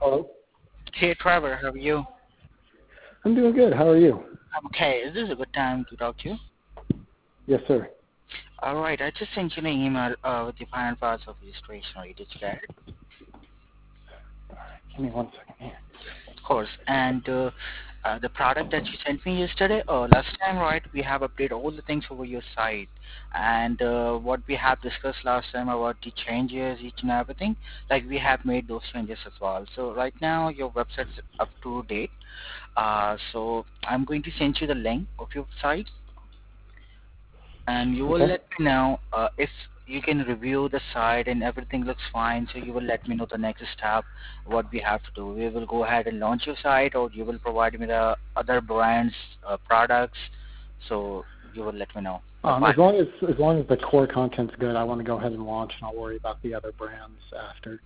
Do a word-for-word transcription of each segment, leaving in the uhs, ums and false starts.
Hello. Hey Trevor, how are you? I'm doing good. How are you? I'm okay. Is this a good time to talk to you? Yes, sir. Alright, I just sent you an email uh, with the final parts of registration. Are you did you get it? Give me one second here. Of course. And uh, uh, the product that you sent me yesterday, uh, last time, right, we have updated all the things over your site. And uh, what we have discussed last time about the changes, each and everything, like we have made those changes as well. So right now your website's up to date. Uh, so I'm going to send you the link of your site and you will Okay. let me know uh, if you can review the site and everything looks fine. So you will let me know the next step, what we have to do. We will go ahead and launch your site, or you will provide me the other brands, uh, products. So you will let me know. The Um, fine. as long as as long as the core content's good, I want to go ahead and launch, and I'll worry about the other brands after.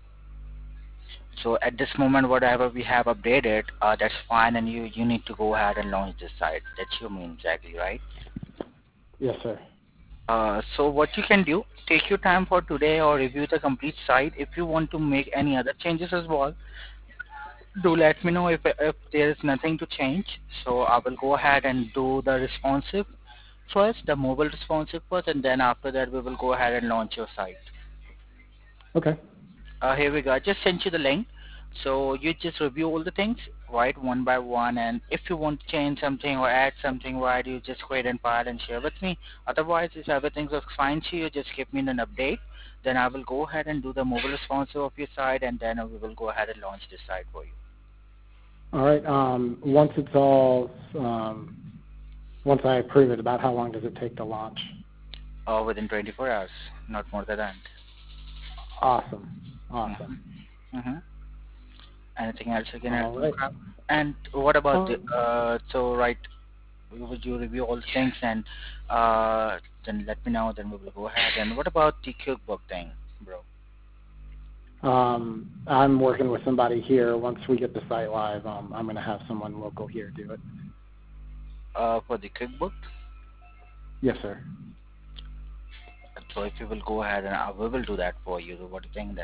So at this moment, whatever we have updated, uh, that's fine, and you you need to go ahead and launch this site. That's you mean exactly, right? Yes, sir. Uh, so what you can do, take your time for today or review the complete site. If you want to make any other changes as well, do let me know if if there is nothing to change. So I will go ahead and do the responsive first, the mobile responsive first, and then after that we will go ahead and launch your site. Okay. Uh, here we go. I just sent you the link. So you just review all the things, right, one by one. And if you want to change something or add something, right, you just go ahead and file and share with me. Otherwise, if everything looks fine to you, just give me an update. Then I will go ahead and do the mobile responsive of your site, and then we will go ahead and launch this site for you. All right. Um, once it's all, um, once I approve it, about how long does it take to launch? Uh, within twenty-four hours, not more than that. Awesome. Awesome. Mm-hmm. Mm-hmm. Anything else you can add? All right. And what about the, Um, uh, so right, would you review all the things and uh, then let me know, then we will go ahead. And what about the cookbook thing, bro? um, I'm working with somebody here. Once we get the site live, um, I'm going to have someone local here do it. Uh, for the cookbook? Yes, sir. So if you will go ahead and uh, we will do that for you, what do you think then?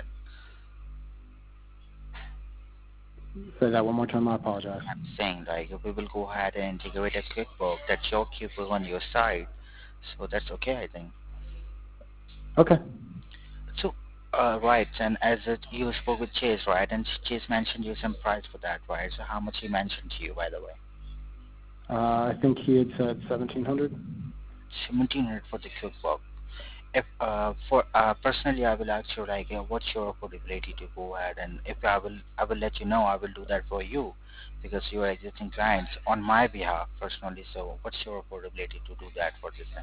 Say that one more time. I apologize. I'm saying like if we will go ahead and integrate a cookbook, that's your cookbook on your site, so that's okay, I think. Okay. So, uh, right, and as it, you spoke with Chase, right, and Chase mentioned you some price for that, right? So how much he mentioned to you, by the way? Uh, I think he had said seventeen hundred. seventeen hundred for the cookbook. If uh, for uh, personally, I will ask you like, uh, what's your affordability to go ahead, and if I will, I will let you know. I will do that for you because you are existing clients on my behalf personally. So, what's your affordability to do that for this thing?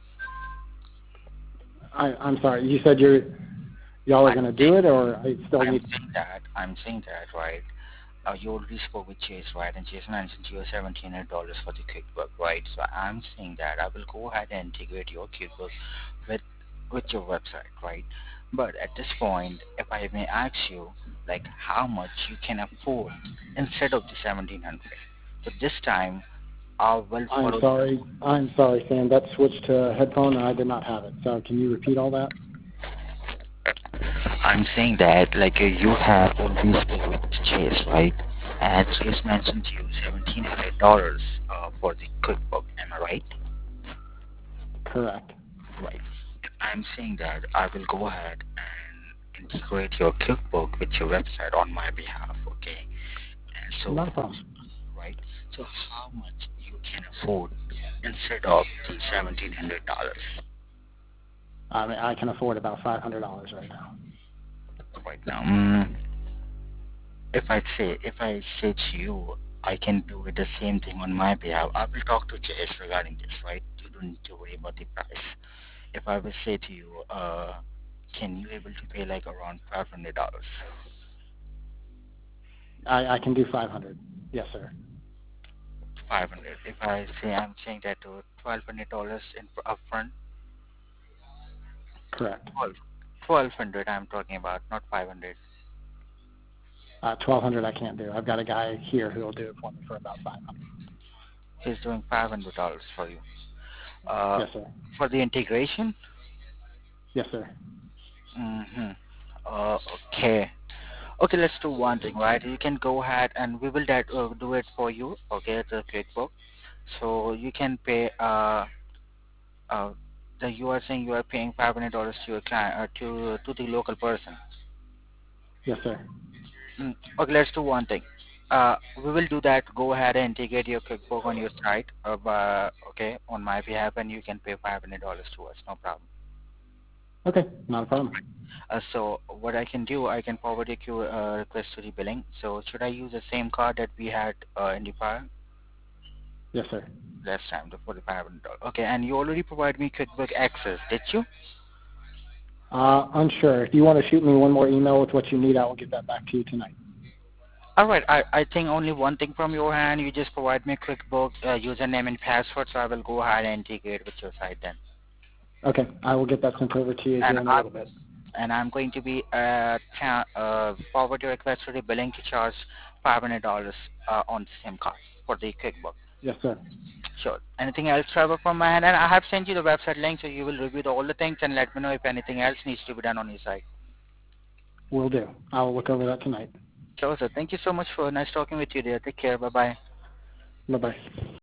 I, I'm sorry. You said you're y'all are I'm going to do saying, it, or I still I'm need. saying that, I'm saying that, right? Uh, you already spoke with Chase, right? And Chase mentioned you are seventeen hundred dollars for the cookbook, right? So I'm saying that I will go ahead and integrate your cookbook with with your website, right? But at this point, if I may ask you, like how much you can afford instead of the seventeen hundred. So this time, I will I'm follow. sorry. I'm sorry, Sam. That switched to headphone, and I did not have it. So can you repeat all that? I'm saying that like uh, you have already spoke with Chase, right? And Chase mentioned to you seventeen hundred dollars uh, for the cookbook. Am I right? Correct. Right. I'm saying that I will go ahead and integrate your cookbook with your website on my behalf, okay? And so, Not a problem. right, so how much you can afford instead of the seventeen hundred dollars I mean, I can afford about five hundred dollars right now. right now? Mm, if I say, if I say to you, I can do it the same thing on my behalf, I will talk to Jess regarding this, right? You don't need to worry about the price. If I will say to you, uh, can you able to pay like around five hundred dollars? I, I can do five hundred. Yes, sir. five hundred. If I say I'm saying that to twelve hundred dollars in upfront, Correct. twelve, twelve hundred. I'm talking about, not five hundred. Uh, twelve hundred I can't do. I've got a guy here who will do it for me for about five hundred. He's doing five hundred dollars for you. Uh, Yes, sir. for the integration. Yes, sir. Mm-hmm. Uh, okay. Okay, let's do one thing, right? You can go ahead and we will that, uh, do it for you. Okay, it's a QuickBook. So you can pay. Uh, uh, the you are saying you are paying five hundred dollars to your client, uh, to to the local person. Yes, sir. Mm, okay, let's do one thing. Uh, we will do that. Go ahead and integrate your QuickBook on your site. Uh, by, okay, on my behalf, and you can pay five hundred dollars to us. No problem. Okay, not a problem. Uh, so what I can do, I can forward your Q, uh, request to the billing. So should I use the same card that we had uh, in the file Yes, sir. last time, the forty-five hundred dollars? Okay, and you already provided me QuickBook access, did you? Uh, unsure. If you want to shoot me one more email with what you need, I will get that back to you tonight. All right, I, I think only one thing from your hand. You just provide me QuickBook uh, username and password, so I will go ahead and integrate with your site then. Okay, I will get that sent over to you And here in a I little bit. and I'm going to be uh, ta- uh, forward your request to the billing to charge five hundred dollars uh, on the same card for the QuickBook. Yes, sir. Sure. Anything else, Trevor, from my hand? And I have sent you the website link, so you will review the, all the things and let me know if anything else needs to be done on your site. Will do. I will look over that tonight. Sure, sir. Thank you so much for nice talking with you, dear. Take care. Bye bye. Bye bye.